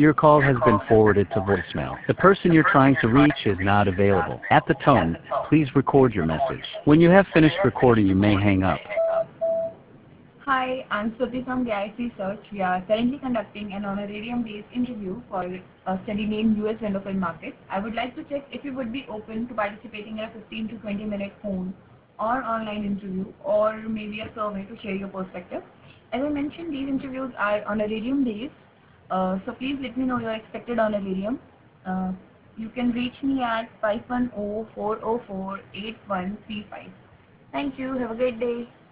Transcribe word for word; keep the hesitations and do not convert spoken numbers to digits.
Your call has been forwarded to voicemail. The person you're trying to reach is not available. At the tone, please record your message. When you have finished recording, you may hang up. Hi, I'm Swati from Galaxy Search. We are currently conducting an honorarium-based interview for a study named U S Window Film Market. I would like to check if you would be open to participating in a fifteen to twenty minute phone or online interview, or maybe a survey to share your perspective. As I mentioned, these interviews are honorarium-based, uh, so please let me know your expected honorarium. Uh, you can reach me at five one zero, four zero four, eight one three five. Thank you. Have a great day.